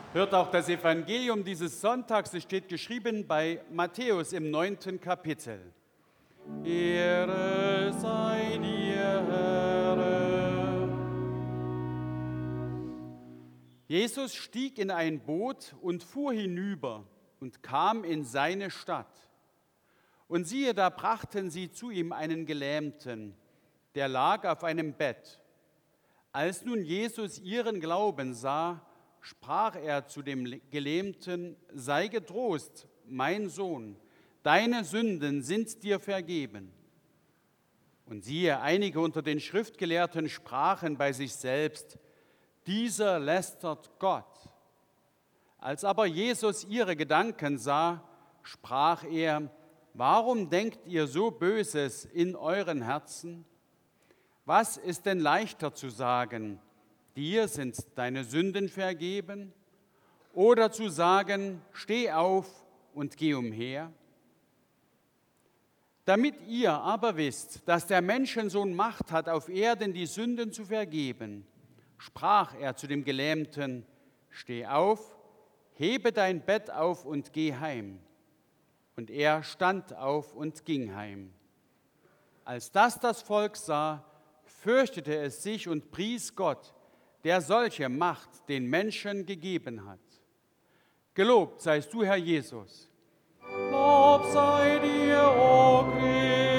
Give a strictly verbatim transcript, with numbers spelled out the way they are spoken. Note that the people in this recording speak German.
Hört auch das Evangelium dieses Sonntags, es steht geschrieben bei Matthäus im neunten Kapitel. Ehre sei dir, Herr. Jesus stieg in ein Boot und fuhr hinüber und kam in seine Stadt. Und siehe, da brachten sie zu ihm einen Gelähmten, der lag auf einem Bett. Als nun Jesus ihren Glauben sah, sprach er zu dem Gelähmten: Sei getrost, mein Sohn, deine Sünden sind dir vergeben. Und siehe, einige unter den Schriftgelehrten sprachen bei sich selbst: Dieser lästert Gott. Als aber Jesus ihre Gedanken sah, sprach er: Warum denkt ihr so Böses in euren Herzen? Was ist denn leichter zu sagen: Dir sind deine Sünden vergeben? Oder zu sagen: Steh auf und geh umher? Damit ihr aber wisst, dass der Menschensohn Macht hat, auf Erden die Sünden zu vergeben, sprach er zu dem Gelähmten: Steh auf, hebe dein Bett auf und geh heim. Und er stand auf und ging heim. Als das das Volk sah, fürchtete es sich und pries Gott, der solche Macht den Menschen gegeben hat. Gelobt seist du, Herr Jesus. Lob sei dir, o Christus.